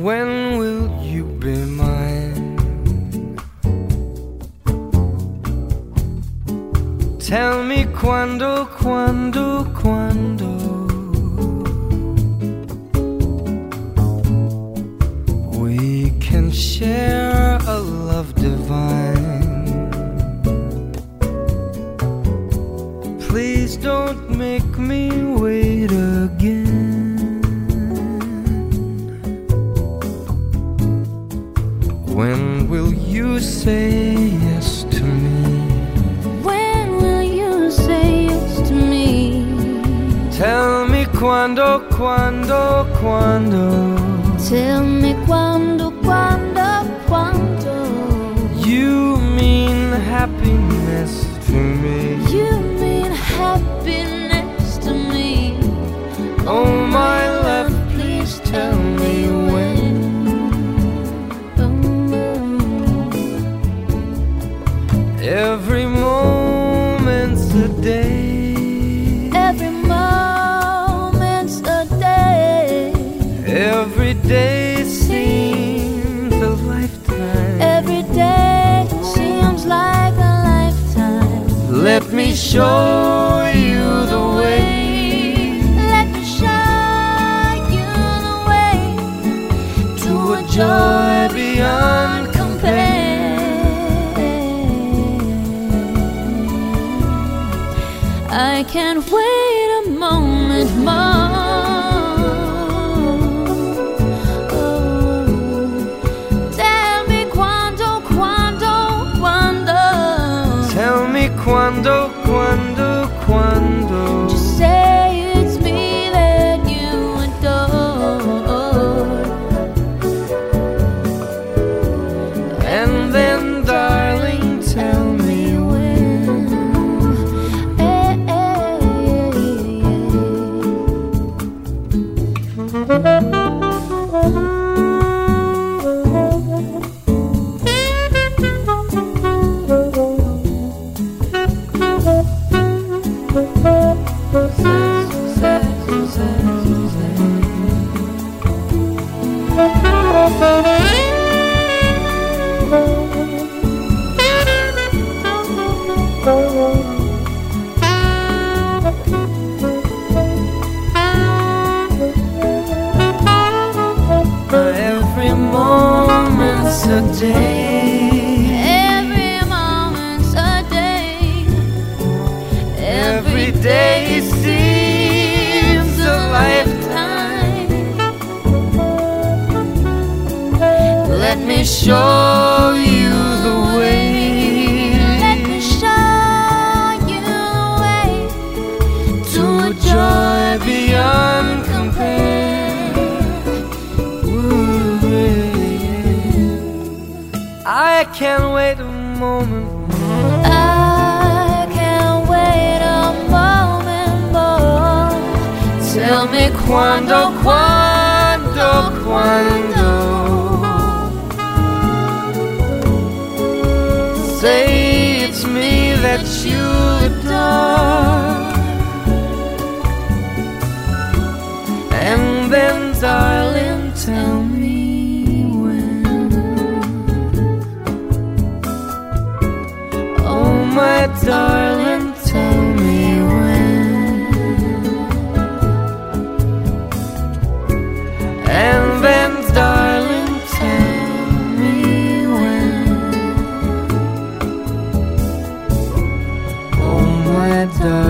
When will you be mine? Tell me quando, quando, quando we can share a love divine. Please don't make me wait again. When will you say yes to me? When will you say yes to me? Tell me quando, quando, quando. Tell me quando, quando, quando. You mean happiness to me. You mean happiness to me. Oh my love, please tell me when. Every moment's a day. Every moment's a day. Every day seems a lifetime. Every day seems like a lifetime. Let me show you the way. Let me show you the way to a joy beyond compare. I can't wait a moment more. Tell me quando, quando, quando. Tell me quando, quando, quando. Just say it's me that you adore. And then, darling, tell me when. Every moment's a day. Every moment's a day. Every day seems a lifetime. Let me show you the way. Let me show you the way To a joy beyond compare. Ooh, yeah. I can't wait a moment more. I can't wait a moment more. Tell me quando, quando, quando. Say it's me that you adore. And then, darling, tell me when. Oh, my darling, tell me when. And then, darling, tell me when. Oh, my darling.